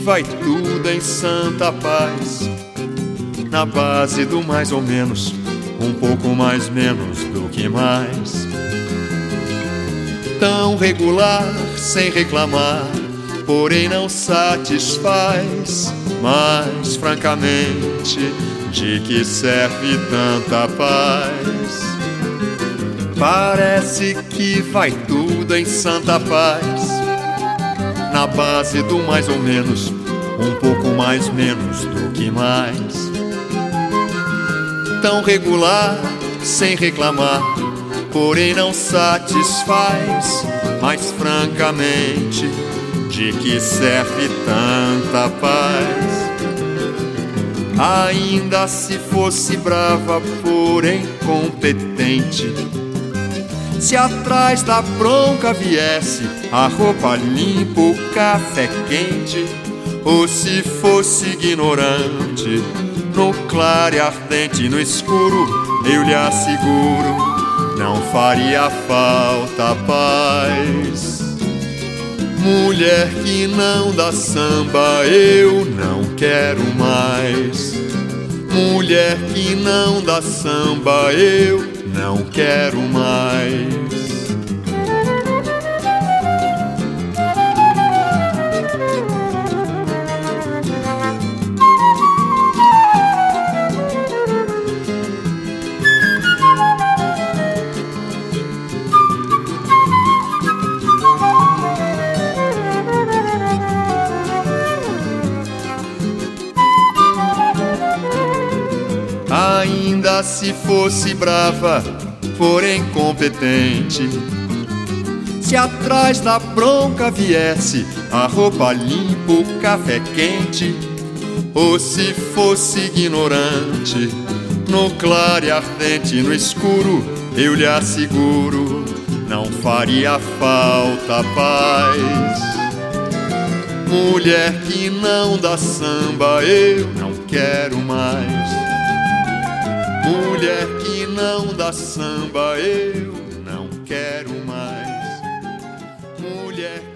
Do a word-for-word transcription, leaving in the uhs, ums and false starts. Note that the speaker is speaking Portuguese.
vai tudo em santa paz, na base do mais ou menos, um pouco mais menos do que mais. Tão regular, sem reclamar, porém não satisfaz. Mas francamente, de que serve tanta paz? Parece que vai tudo em santa paz, na base do mais ou menos, um pouco mais menos do que mais. Tão regular, sem reclamar, porém não satisfaz. Mas francamente, de que serve tanta paz? Ainda se fosse brava, porém competente, se atrás da bronca viesse a roupa limpa, o café quente, ou se fosse ignorante, no claro e ardente, no escuro, eu lhe asseguro, não faria falta paz. Mulher que não dá samba, eu não quero mais. Mulher que não dá samba, eu não quero mais. Ainda se fosse brava, porém competente, se atrás da bronca viesse a roupa limpa, o café quente, ou se fosse ignorante, no claro e ardente, no escuro, eu lhe asseguro, não faria falta paz. Mulher que não dá samba, eu não quero mais. Mulher que não dá samba, eu não quero mais. Mulher